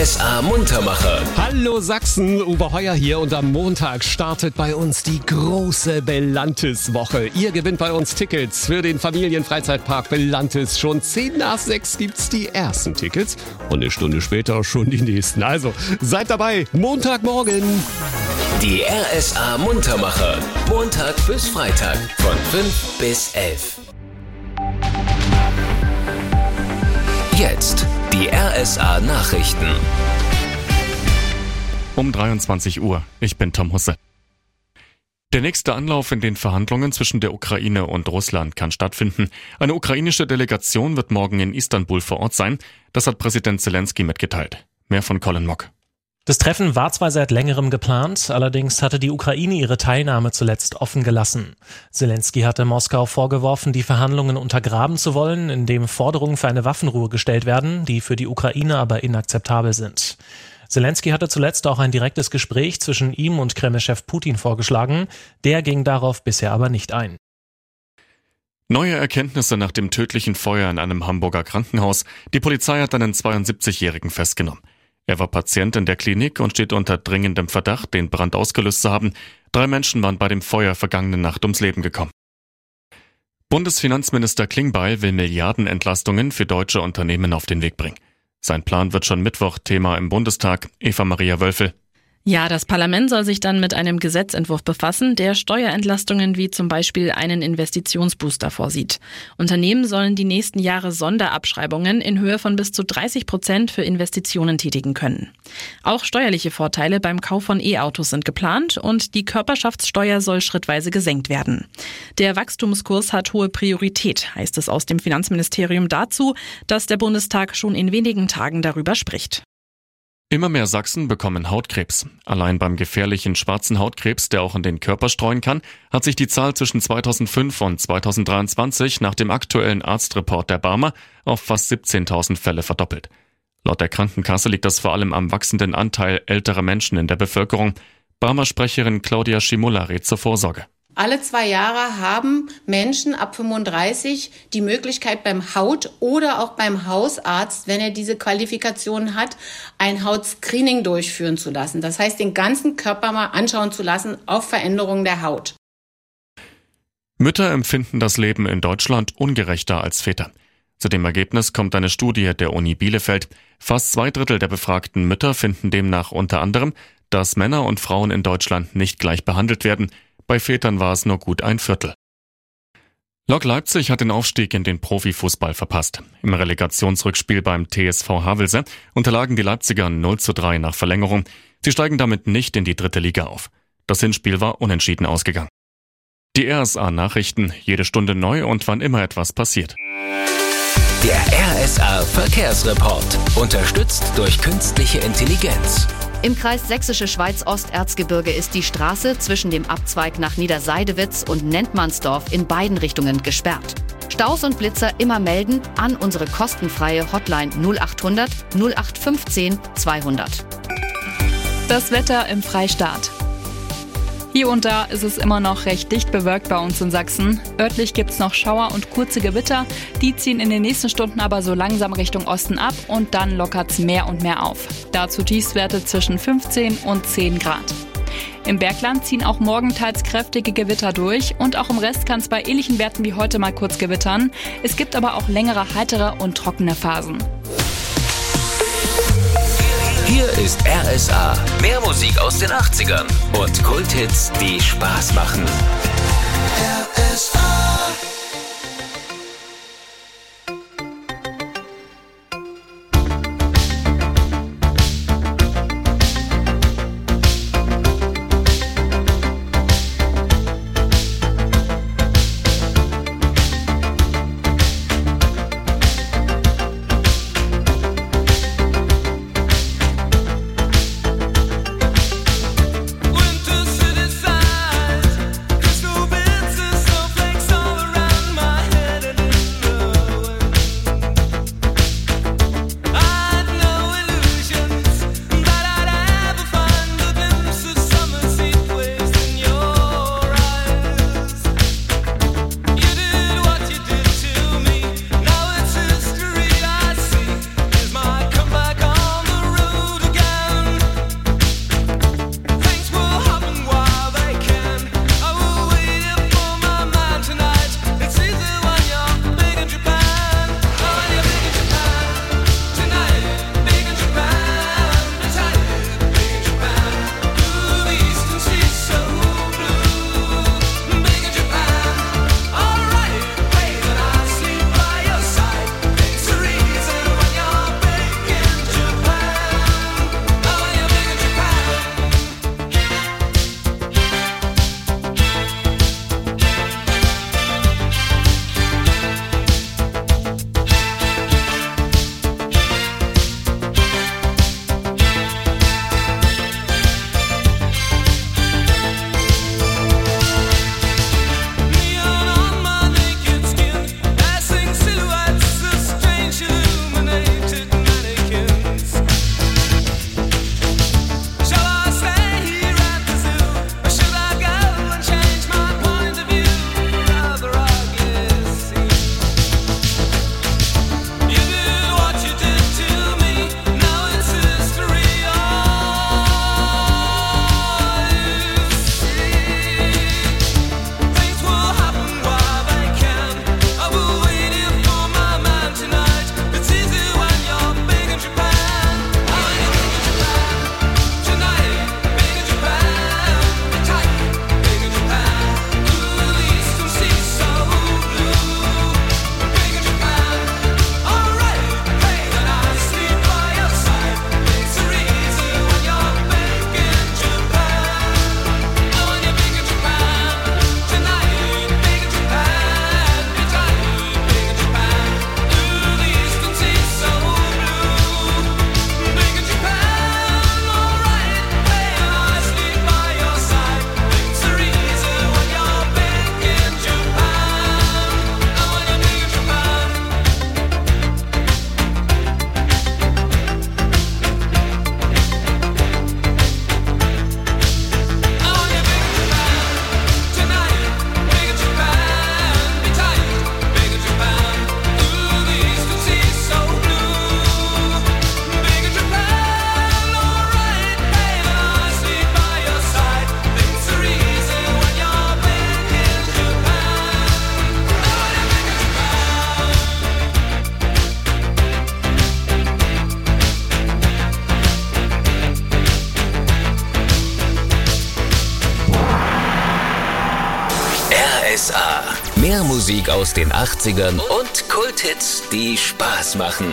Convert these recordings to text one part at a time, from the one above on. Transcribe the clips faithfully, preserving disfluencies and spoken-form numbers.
S A Muntermacher. Hallo Sachsen, Uwe Heuer hier und am Montag startet bei uns die große Belantis-Woche. Ihr gewinnt bei uns Tickets für den Familienfreizeitpark Belantis. Schon zehn nach sechs gibt's die ersten Tickets und eine Stunde später schon die nächsten. Also seid dabei, Montagmorgen. Die R S A Muntermacher. Montag bis Freitag von fünf bis elf. Jetzt die R S A Nachrichten. Um dreiundzwanzig Uhr. Ich bin Tom Husse. Der nächste Anlauf in den Verhandlungen zwischen der Ukraine und Russland kann stattfinden. Eine ukrainische Delegation wird morgen in Istanbul vor Ort sein. Das hat Präsident Zelensky mitgeteilt. Mehr von Colin Mock. Das Treffen war zwar seit längerem geplant, allerdings hatte die Ukraine ihre Teilnahme zuletzt offen gelassen. Zelensky hatte Moskau vorgeworfen, die Verhandlungen untergraben zu wollen, indem Forderungen für eine Waffenruhe gestellt werden, die für die Ukraine aber inakzeptabel sind. Zelensky hatte zuletzt auch ein direktes Gespräch zwischen ihm und Kreml-Chef Putin vorgeschlagen, der ging darauf bisher aber nicht ein. Neue Erkenntnisse nach dem tödlichen Feuer in einem Hamburger Krankenhaus. Die Polizei hat einen zweiundsiebzigjährigen festgenommen. Er war Patient in der Klinik und steht unter dringendem Verdacht, den Brand ausgelöst zu haben. Drei Menschen waren bei dem Feuer vergangene Nacht ums Leben gekommen. Bundesfinanzminister Klingbeil will Milliardenentlastungen für deutsche Unternehmen auf den Weg bringen. Sein Plan wird schon Mittwoch Thema im Bundestag. Eva-Maria Wölfel. Ja, das Parlament soll sich dann mit einem Gesetzentwurf befassen, der Steuerentlastungen wie zum Beispiel einen Investitionsbooster vorsieht. Unternehmen sollen die nächsten Jahre Sonderabschreibungen in Höhe von bis zu dreißig Prozent für Investitionen tätigen können. Auch steuerliche Vorteile beim Kauf von E-Autos sind geplant und die Körperschaftssteuer soll schrittweise gesenkt werden. Der Wachstumskurs hat hohe Priorität, heißt es aus dem Finanzministerium dazu, dass der Bundestag schon in wenigen Tagen darüber spricht. Immer mehr Sachsen bekommen Hautkrebs. Allein beim gefährlichen schwarzen Hautkrebs, der auch in den Körper streuen kann, hat sich die Zahl zwischen zweitausendfünf und zweitausenddreiundzwanzig nach dem aktuellen Arztreport der Barmer auf fast siebzehntausend Fälle verdoppelt. Laut der Krankenkasse liegt das vor allem am wachsenden Anteil älterer Menschen in der Bevölkerung. Barmer-Sprecherin Claudia Schimola rät zur Vorsorge. Alle zwei Jahre haben Menschen ab fünfunddreißig die Möglichkeit beim Haut- oder auch beim Hausarzt, wenn er diese Qualifikation hat, ein Hautscreening durchführen zu lassen. Das heißt, den ganzen Körper mal anschauen zu lassen auf Veränderungen der Haut. Mütter empfinden das Leben in Deutschland ungerechter als Väter. Zu dem Ergebnis kommt eine Studie der Uni Bielefeld. Fast zwei Drittel der befragten Mütter finden demnach unter anderem, dass Männer und Frauen in Deutschland nicht gleich behandelt werden. Bei Vätern war es nur gut ein Viertel. Lok Leipzig hat den Aufstieg in den Profifußball verpasst. Im Relegationsrückspiel beim T S V Havelse unterlagen die Leipziger null zu drei nach Verlängerung. Sie steigen damit nicht in die dritte Liga auf. Das Hinspiel war unentschieden ausgegangen. Die R S A Nachrichten, jede Stunde neu und wann immer etwas passiert. Der R S A Verkehrsreport, unterstützt durch künstliche Intelligenz. Im Kreis Sächsische Schweiz-Osterzgebirge ist die Straße zwischen dem Abzweig nach Niederseidewitz und Nentmannsdorf in beiden Richtungen gesperrt. Staus und Blitzer immer melden an unsere kostenfreie Hotline null achthundert null acht fünfzehn zweihundert. Das Wetter im Freistaat. Hier und da ist es immer noch recht dicht bewölkt bei uns in Sachsen. Örtlich gibt es noch Schauer und kurze Gewitter. Die ziehen in den nächsten Stunden aber so langsam Richtung Osten ab und dann lockert es mehr und mehr auf. Dazu Tiefstwerte zwischen fünfzehn und zehn Grad. Im Bergland ziehen auch morgen teils kräftige Gewitter durch und auch im Rest kann es bei ähnlichen Werten wie heute mal kurz gewittern. Es gibt aber auch längere, heitere und trockene Phasen. Hier ist R S A. Mehr Musik aus den achtzigern und Kulthits, die Spaß machen. R S A Winter city side, crystal bits R S A. Mehr Musik aus den achtzigern und Kulthits, die Spaß machen.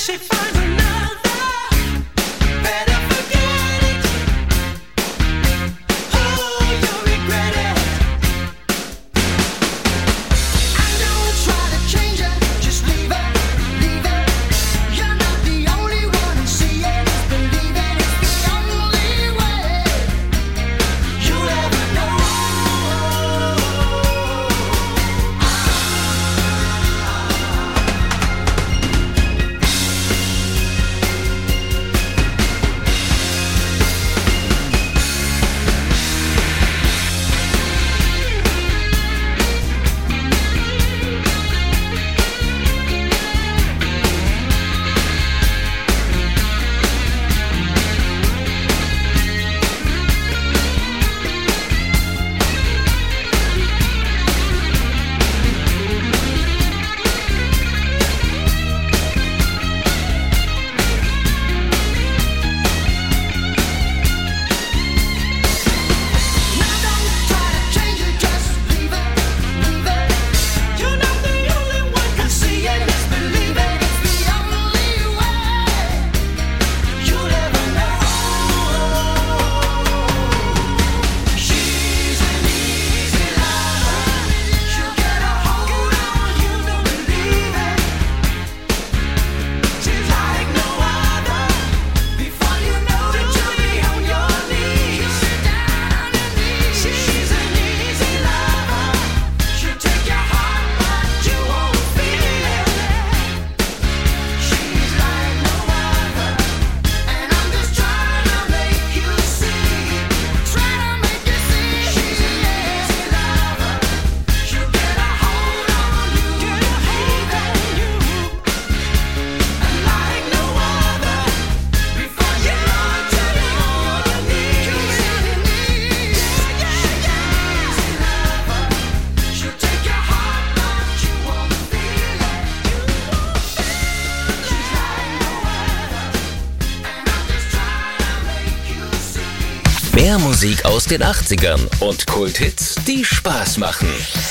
Mehr Musik aus den achtzigern und Kulthits, die Spaß machen.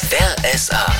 R S A.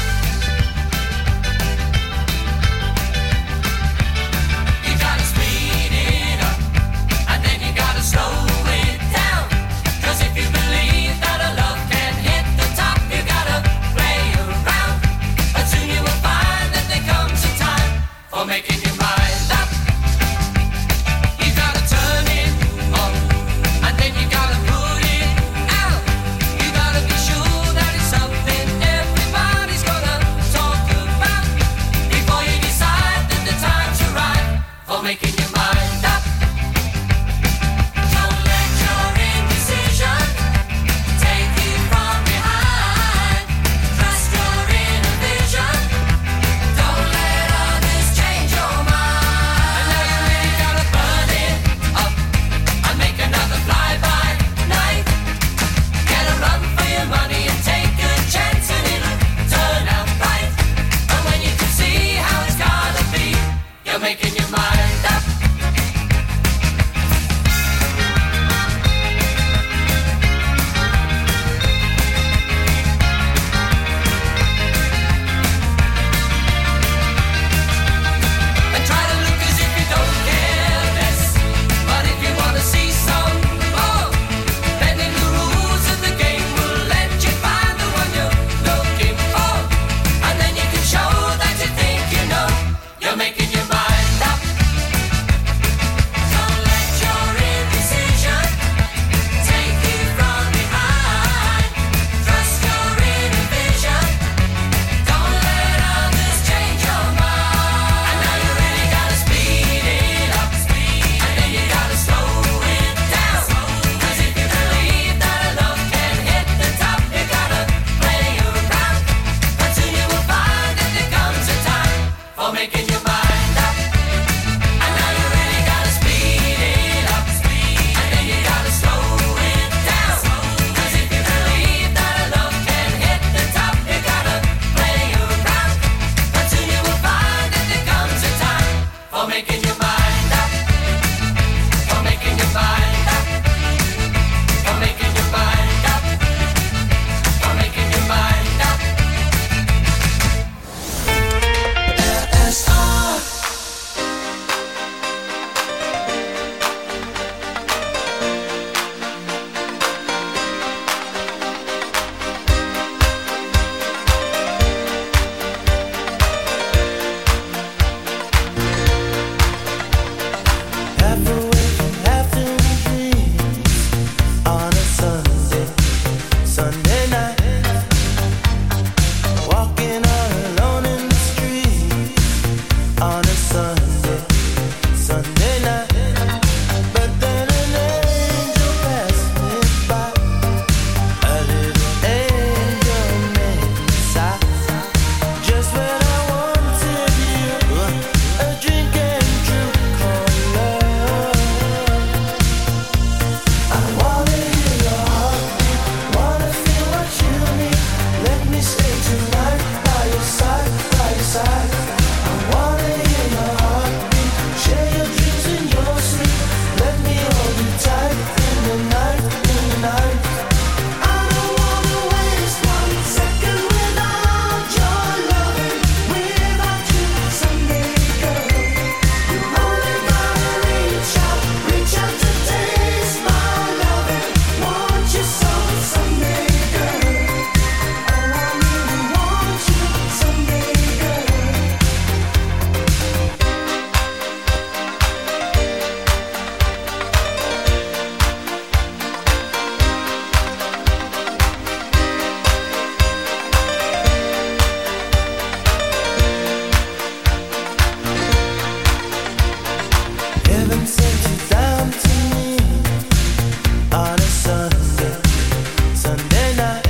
on a Sunday, Sunday night. But then an angel passed me by, a little angel made me sigh. Just when I wanted you, a drink and true called love. I wanna hear your heartbeat, wanna feel what you need. Let me stay tonight by your side, by your side. I wanna hear your heartbeat, share your dreams and your sleep. Let me hold you tight in the night, in the night. I don't wanna waste one second without your loving, without you, Sunday girl. You only gotta reach out, reach out to taste my loving. Want you so, Sunday girl. Oh, I really want you, Sunday girl. Heaven sent you down to me on a Sunday, Sunday night.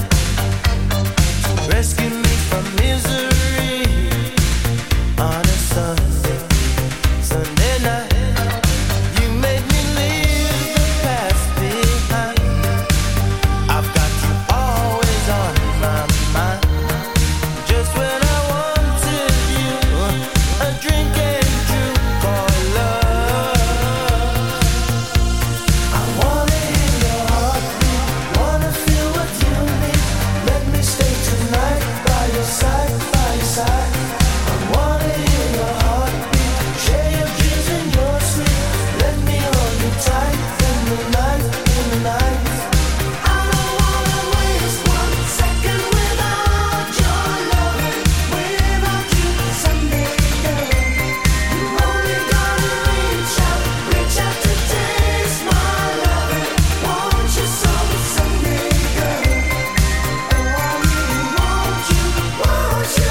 Rescue me from misery on a Sunday, Sunday night. You made me leave the past behind. I've got you always on my mind. Just when I wanted you, a drink and true called love. I wanna hear your heartbeat, wanna feel what you need. Let me stay tonight by your side, by your side. I wanna hear your heartbeat, share your dreams and your sleep. Let me hold you tight in the night, in the night. I don't wanna waste one second without your loving, without you, Sunday girl. You only gotta reach out, reach out to taste my loving. Want you so, Sunday girl. Oh, I really want you, want you.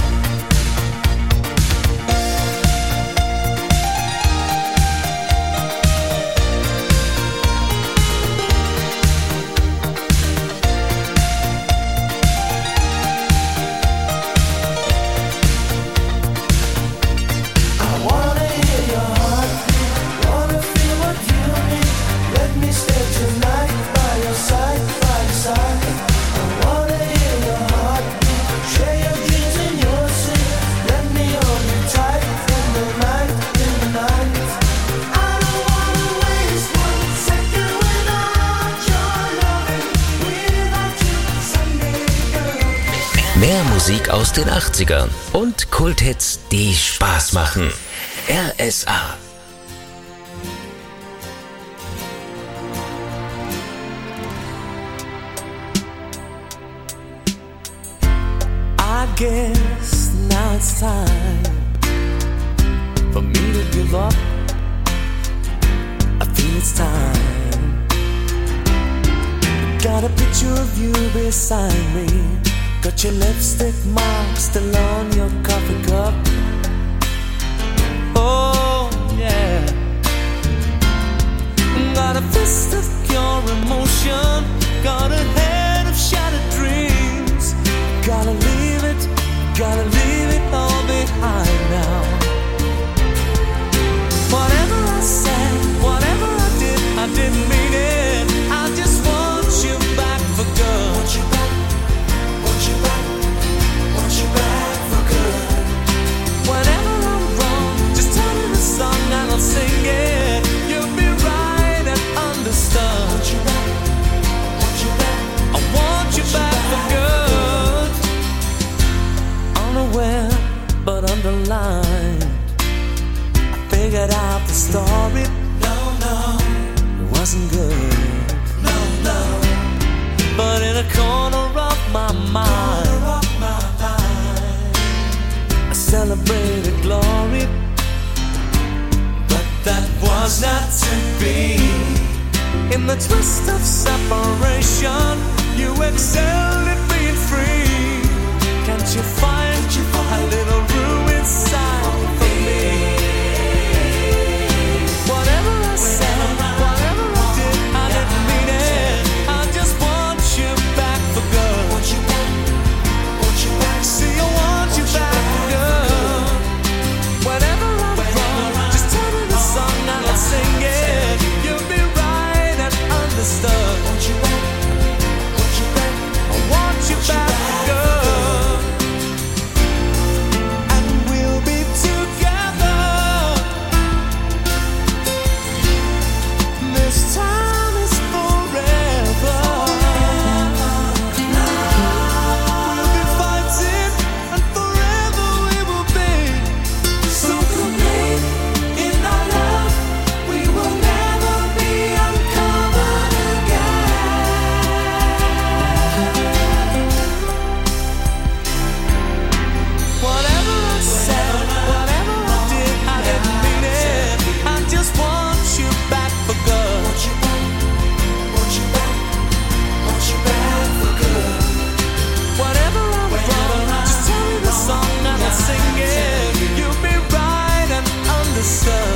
I wanna hear your heartbeat, wanna feel what you need. Let me stay tonight by your side, by your side. I wanna hear your heartbeat, share your dreams and your sleep. Let me hold you tight in the night, in the night. I don't wanna waste one second without your loving, without you, Sunday girl. Mehr Musik aus den achtzigern und Kulthits, die Spaß machen. R S A. I guess now it's time for me to give up. I feel it's time. Got a picture of you beside me. Got your lipstick mark still on your coffee cup. Oh yeah. Got a fist of pure emotion. Got a head of shattered dreams. Gotta leave it, gotta leave it all behind now. Whatever I said, whatever I did, I didn't mean it. I just want you back for good. Want you back, want you back, want you back for good. Whenever I'm wrong, just tell me the song and I'll sing it. You'll be right and understood. Want you back, want you back, I want you back for good. Unaware but underlined, I figured out the story. No, no, it wasn't good. No, no. But in a corner of my mind, of my mind I celebrated glory. But that was not to be. In the twist of separation, you excelled at being free. Can't you find a little room inside for me? the sun.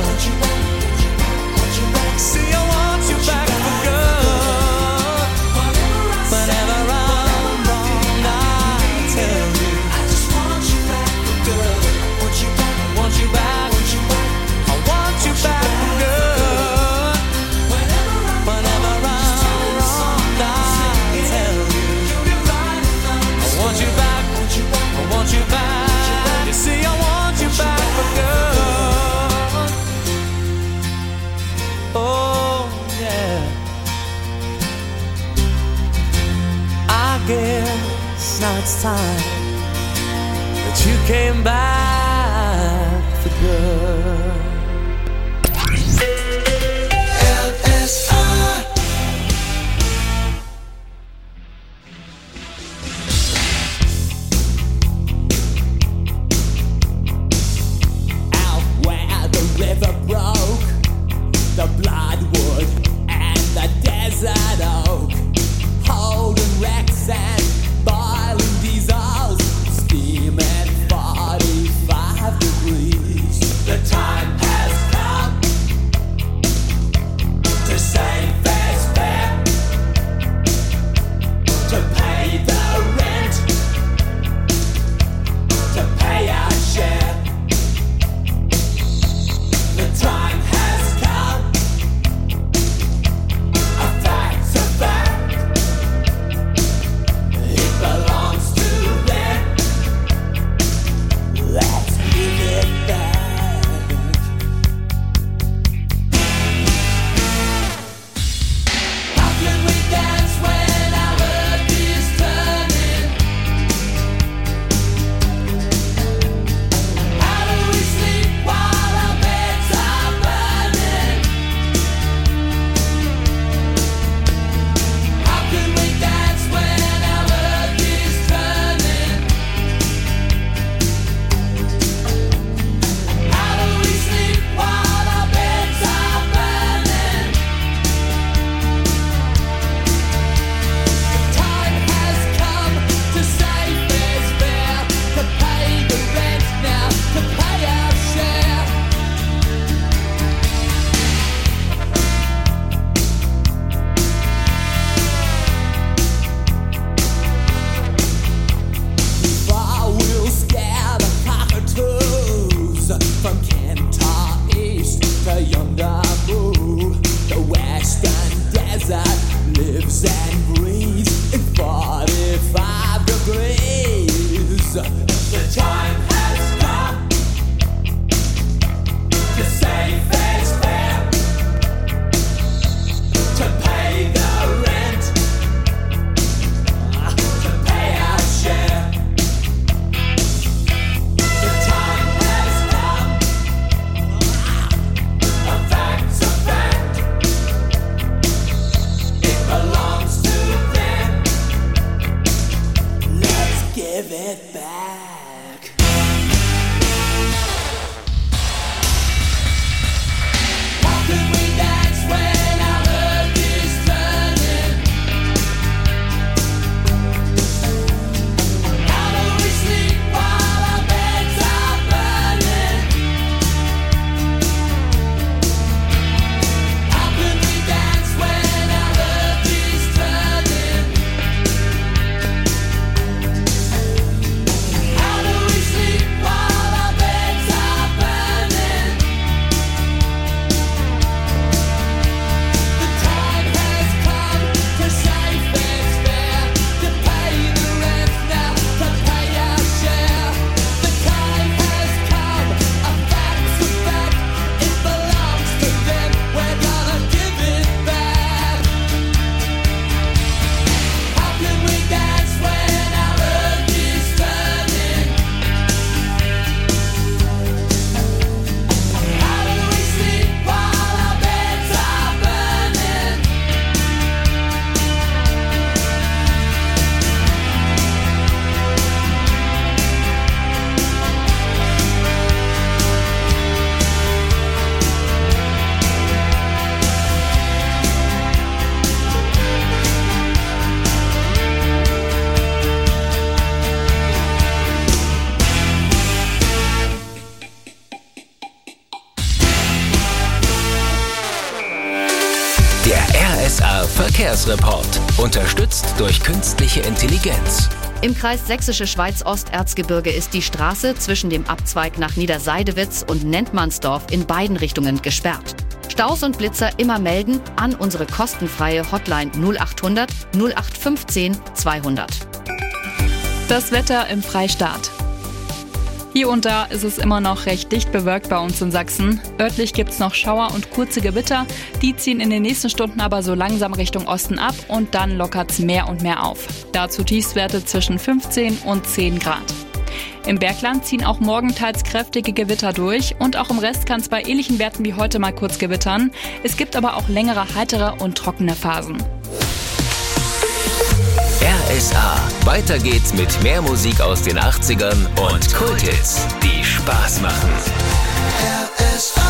See, I want you back for good. Whenever I'm wrong, I tell you I just want you back for good. Want you back, want you back, want you back. I want you back for good. Whenever I'm wrong, I tell you I want you back, I want you back. You see, I want you back for good. Oh yeah, I guess now it's time that you came back for good. L S I Out where the river broke, the bloodwood and the desert oak, holding wrecks and boiling diesels, steaming forty Verkehrsreport. Unterstützt durch künstliche Intelligenz. Im Kreis Sächsische Schweiz-Osterzgebirge ist die Straße zwischen dem Abzweig nach Niederseidewitz und Nentmannsdorf in beiden Richtungen gesperrt. Staus und Blitzer immer melden an unsere kostenfreie Hotline null achthundert null acht fünfzehn zweihundert. Das Wetter im Freistaat. Hier und da ist es immer noch recht dicht bewölkt bei uns in Sachsen. Örtlich gibt es noch Schauer und kurze Gewitter. Die ziehen in den nächsten Stunden aber so langsam Richtung Osten ab und dann lockert es mehr und mehr auf. Dazu Tiefstwerte zwischen fünfzehn und zehn Grad. Im Bergland ziehen auch morgen teils kräftige Gewitter durch und auch im Rest kann es bei ähnlichen Werten wie heute mal kurz gewittern. Es gibt aber auch längere, heitere und trockene Phasen. R S A. Weiter geht's mit mehr Musik aus den achtzigern und Kulthits, die Spaß machen. R S A.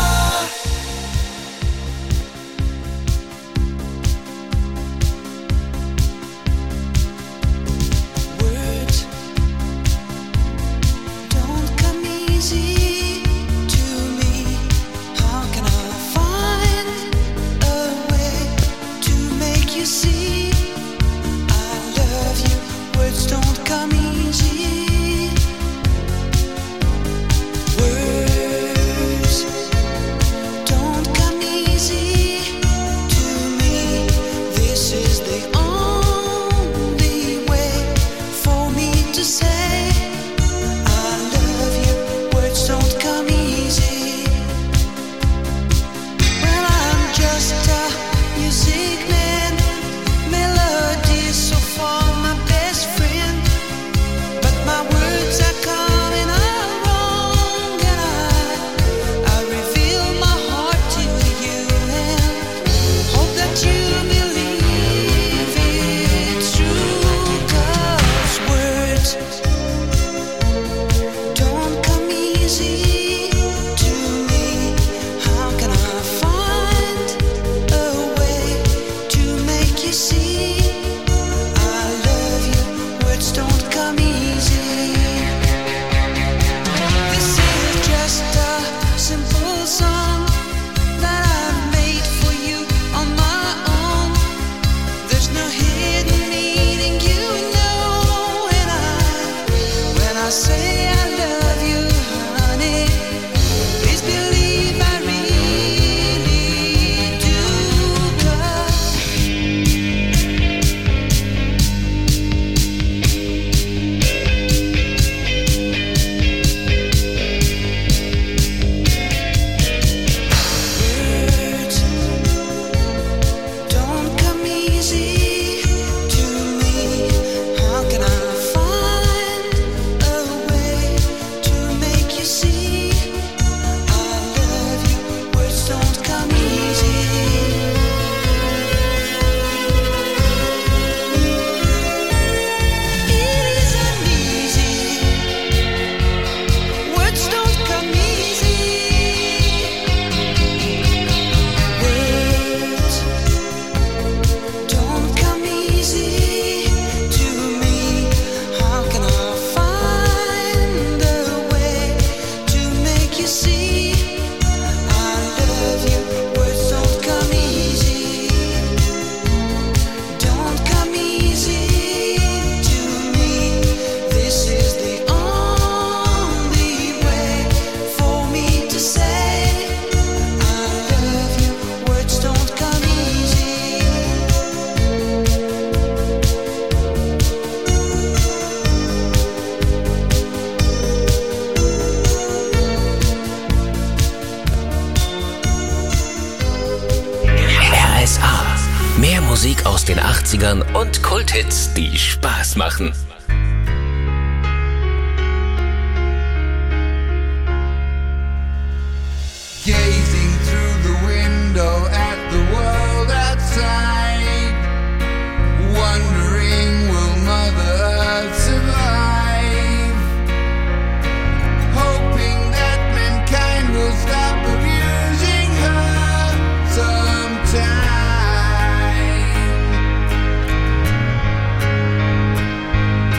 Mehr Musik aus den achtzigern und Kulthits, die Spaß machen. Gazing through the window at the world outside, wondering will Mother Earth survive, hoping that mankind will stop abusing her sometime.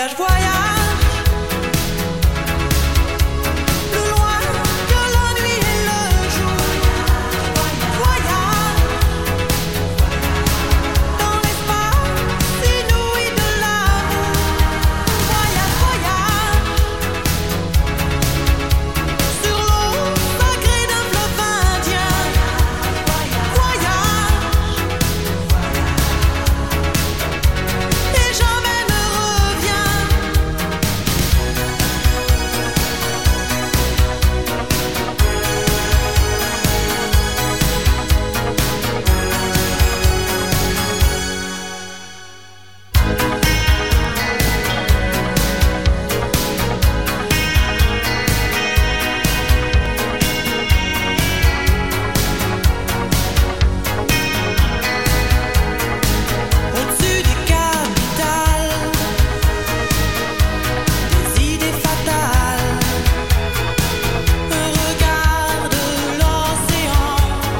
Voyage, voyage. Plus loin que la nuit et le jour. Voyage. Dans l'espace inouï de l'amour. Voyage, voyage. Sur l'eau sacrée d'un fleuve indien. Voyage. Et jamais ne reviens. Au-dessus des capitales, des idées fatales. Regarde l'océan.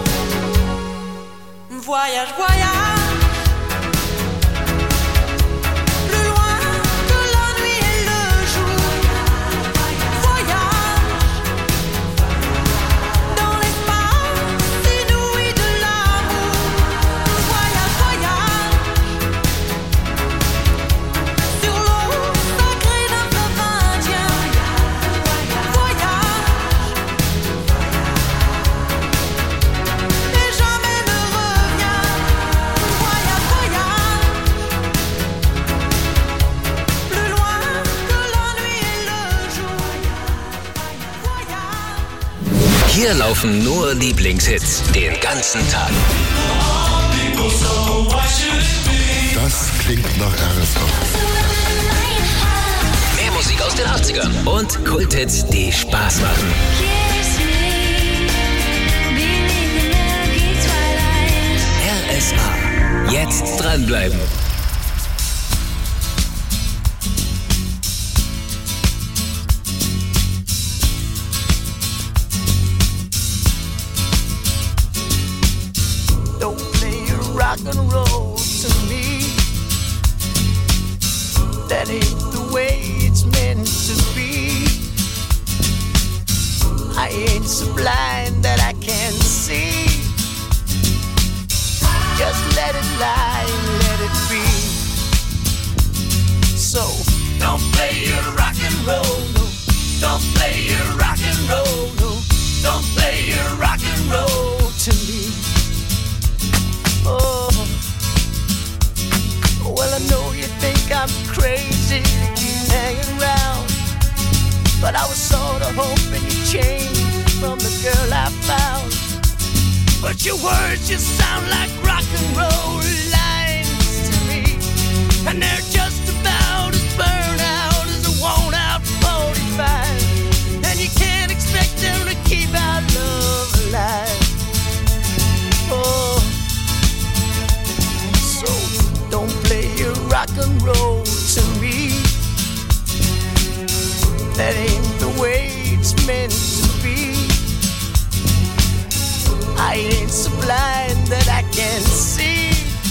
Voyage, voyage. Plus loin que la nuit et le jour. Voyage. Dans l'espace inouï de l'amour. Voyage, voyage. Sur l'eau sacrée d'un fleuve indien. Voyage. Et jamais ne reviens. Voyage, voyage. Plus loin que la nuit et le jour. Voyage. Hier laufen nur Lieblingshits den ganzen Tag. Das klingt nach R S A. Mehr Musik aus den achtzigern und Kulthits, die Spaß machen. R S A. Jetzt dranbleiben. Don't play your rock and roll to me. That ain't the way it's meant to be. I ain't so blind that I can't see. Just let it lie and let it be. So don't play your rock and roll, no. Don't play your rock and roll, no. Don't play your rock and roll to me. Oh, well, I know you think I'm crazy to keep hanging around, but I was sort of hoping you'd change from the girl I found. But your words just sound like rock and roll lines to me, and they're just about as burned out as a worn out forty-five. And you can't expect them to keep our love alive. Oh, so don't play your rock and roll to me. That ain't the way it's meant to be. I ain't so blind that I can't see.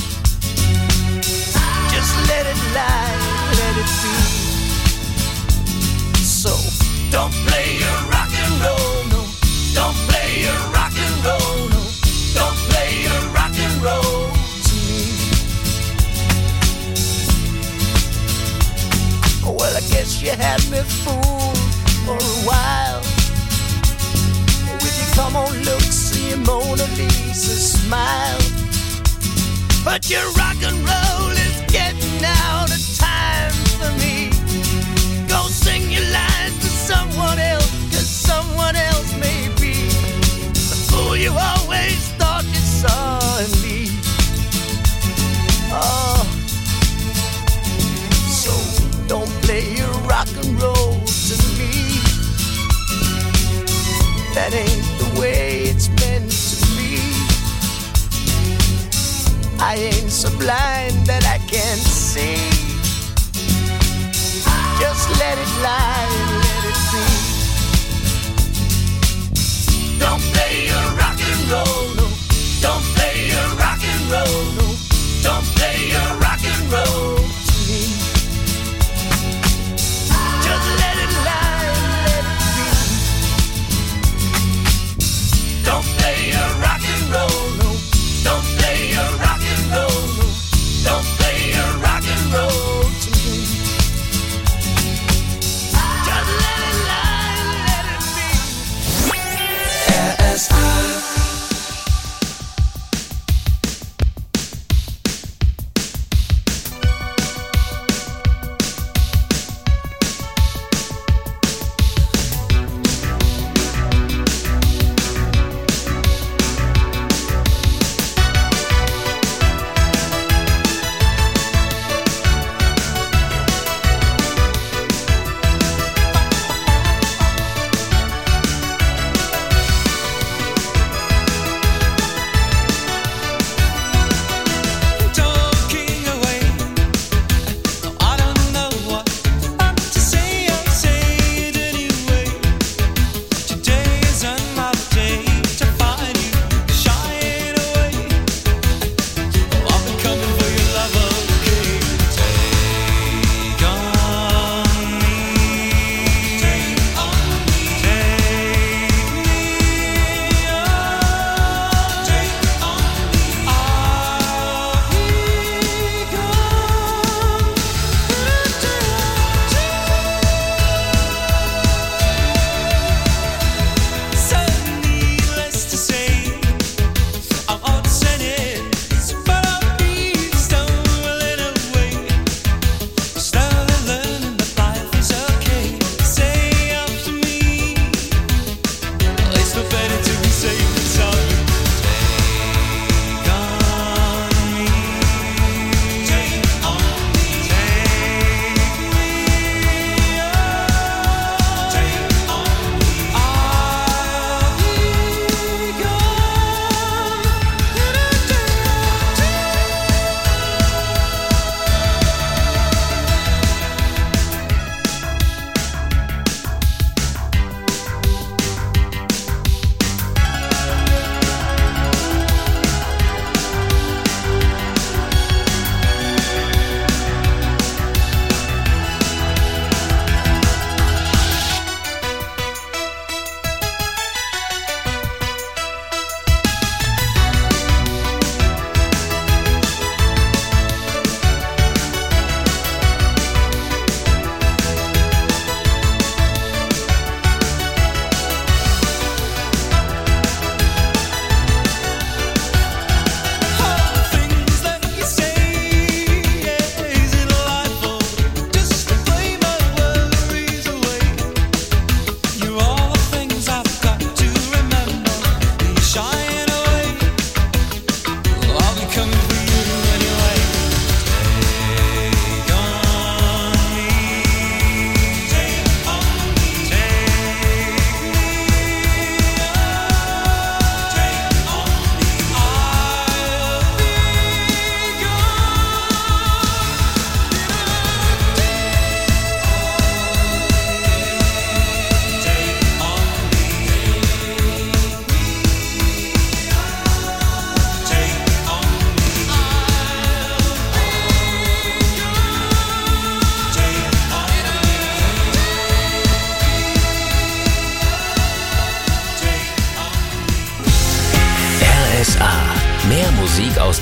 Just let it lie, let it be. So don't play your rock and roll, no. Don't play your rock and roll, no. Don't play your rock and roll to me. Well, I guess you had me fooled for a while with your come on looks and your Mona Lisa smile. But your rock and roll is getting out of time for me. Go sing your lines to someone else, 'cause someone else may be the fool you always thought you saw in me. Oh, so don't play your rock and roll to me. That ain't the way it's meant to be. I ain't so blind that I can't see. Just let it lie and let it be. Don't play your rock and roll, no. Don't play your rock and roll, no. Don't play your rock and roll to me.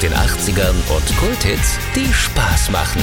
den achtzigern und Kulthits, die Spaß machen.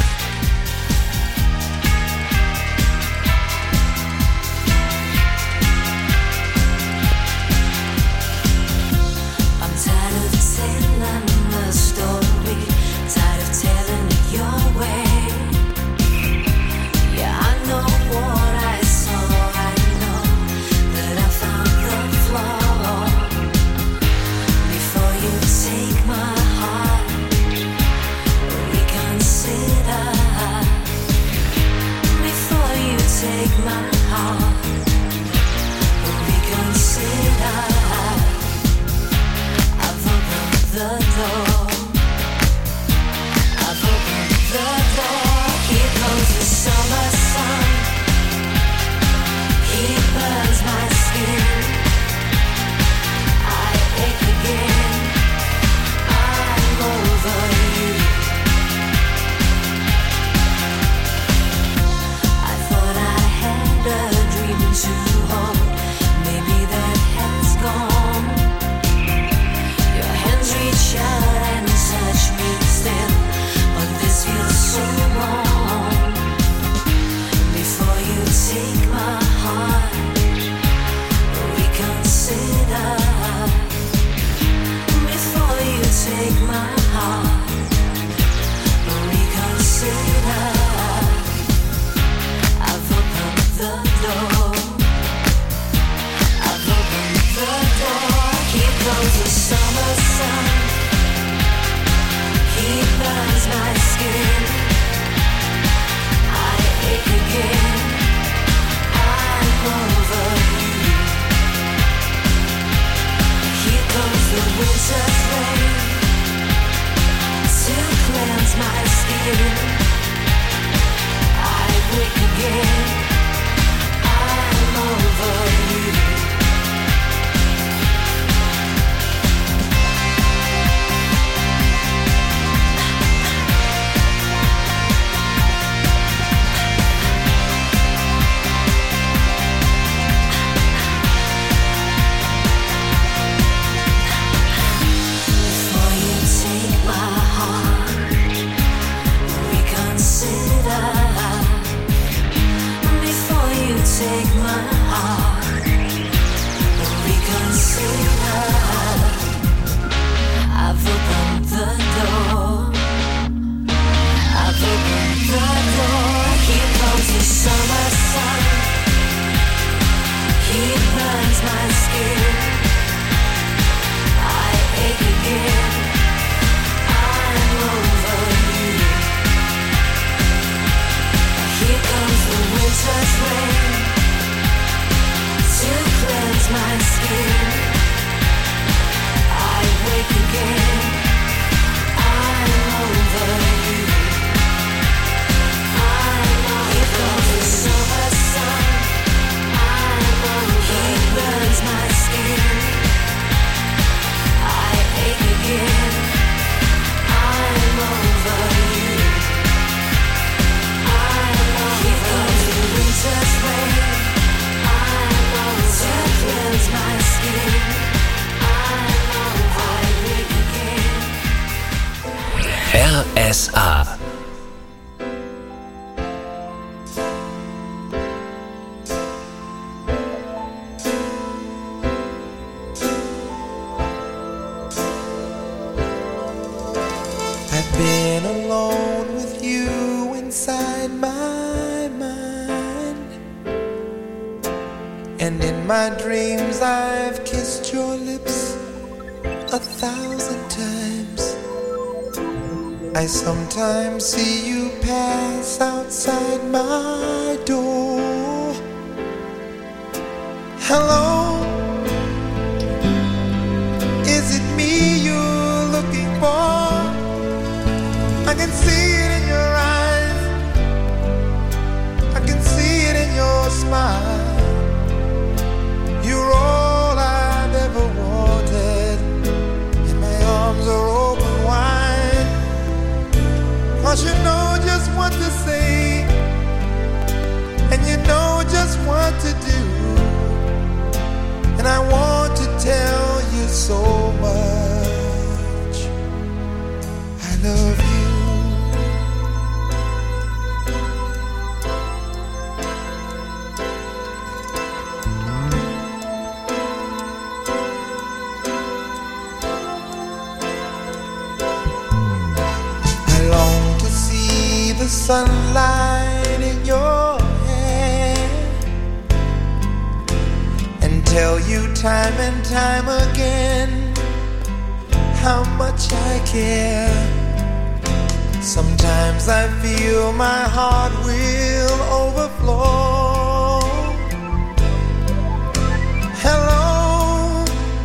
R S A. I've been alone with you inside my mind, and in my dreams I've kissed your lips a thousand times. I sometimes see you pass outside my door. Hello, is it me you're looking for? I can see it in your eyes, I can see it in your smile. You're all I've ever wanted, and my arms are open wide. Cause you know just what to say, and you know just what to do, and I want to tell you so much. the sunlight in your hand and tell you time and time again how much I care. Sometimes I feel my heart will overflow. Hello,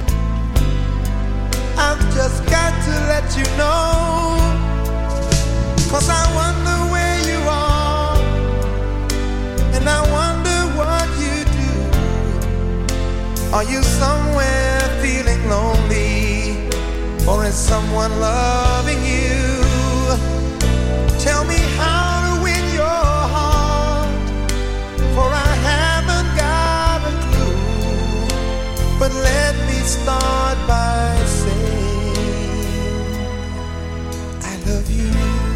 I've just got to let you know, 'cause I wonder where you are, and I wonder what you do. Are you somewhere feeling lonely, or is someone loving you? Tell me how to win your heart, for I haven't got a clue. But let me start by saying I love you.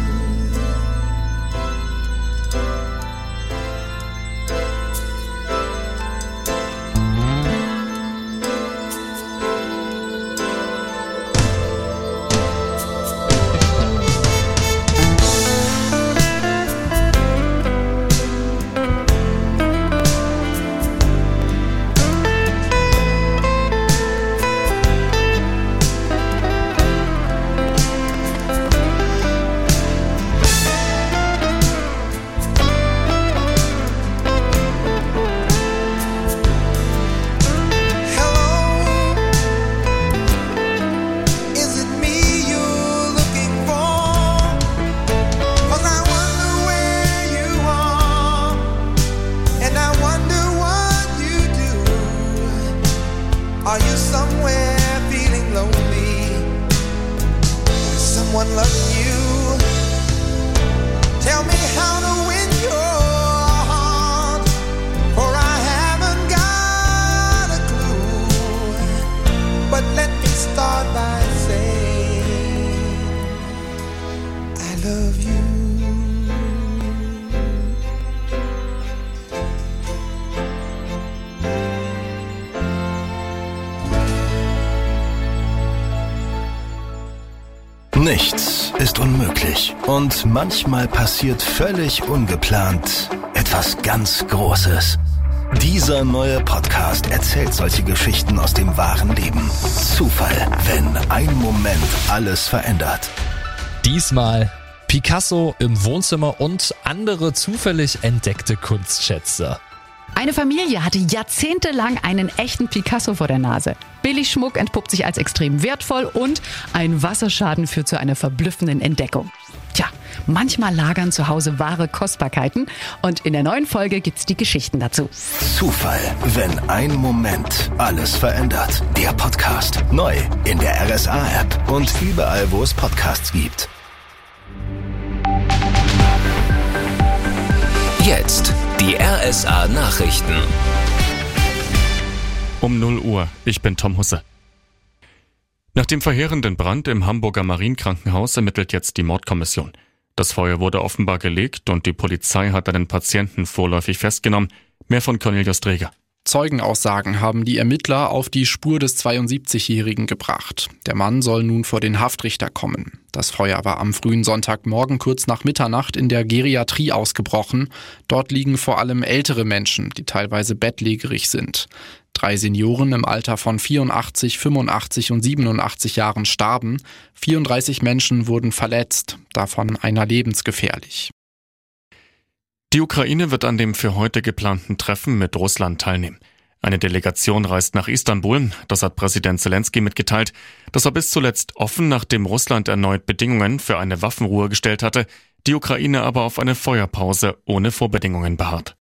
Are you somewhere feeling lonely? Is someone loving you? Tell me how to win your heart, for I haven't got a clue. But let me start by saying I love you. Nichts ist unmöglich und manchmal passiert völlig ungeplant etwas ganz Großes. Dieser neue Podcast erzählt solche Geschichten aus dem wahren Leben. Zufall, wenn ein Moment alles verändert. Diesmal Picasso im Wohnzimmer und andere zufällig entdeckte Kunstschätze. Eine Familie hatte jahrzehntelang einen echten Picasso vor der Nase. Billigschmuck entpuppt sich als extrem wertvoll und ein Wasserschaden führt zu einer verblüffenden Entdeckung. Tja, manchmal lagern zu Hause wahre Kostbarkeiten und in der neuen Folge gibt's die Geschichten dazu. Zufall, wenn ein Moment alles verändert. Der Podcast neu in der R S A-App und überall, wo es Podcasts gibt. Jetzt die R S A-Nachrichten. Um null Uhr, ich bin Tom Husse. Nach dem verheerenden Brand im Hamburger Marienkrankenhaus ermittelt jetzt die Mordkommission. Das Feuer wurde offenbar gelegt und die Polizei hat einen Patienten vorläufig festgenommen. Mehr von Cornelius Dreger. Zeugenaussagen haben die Ermittler auf die Spur des zweiundsiebzigjährigen gebracht. Der Mann soll nun vor den Haftrichter kommen. Das Feuer war am frühen Sonntagmorgen kurz nach Mitternacht in der Geriatrie ausgebrochen. Dort liegen vor allem ältere Menschen, die teilweise bettlägerig sind. Drei Senioren im Alter von vierundachtzig, fünfundachtzig und siebenundachtzig Jahren starben. vierunddreißig Menschen wurden verletzt, davon einer lebensgefährlich. Die Ukraine wird an dem für heute geplanten Treffen mit Russland teilnehmen. Eine Delegation reist nach Istanbul, das hat Präsident Zelensky mitgeteilt. Das war bis zuletzt offen, nachdem Russland erneut Bedingungen für eine Waffenruhe gestellt hatte, die Ukraine aber auf eine Feuerpause ohne Vorbedingungen beharrt.